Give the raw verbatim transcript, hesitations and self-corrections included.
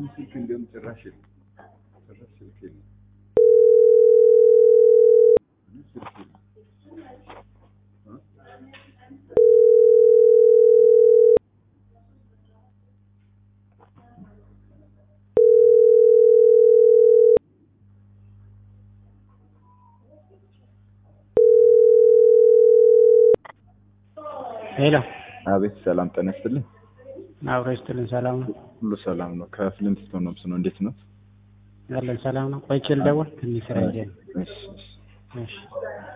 ስልክ እንደም ጭራሽ ጭራሽ ስልክ የለም ሄሎ አቤት ሰላም ተነስተልኝ አብረስተልን ሰላም ነው ሁሉ ሰላም ነው ከፍሊንትስቶን ነው ነው እንዴት ነው ያለን ሰላም ነው ቆይቼ ልደውል ትንሽ ስራ ይዤ እሺ እሺ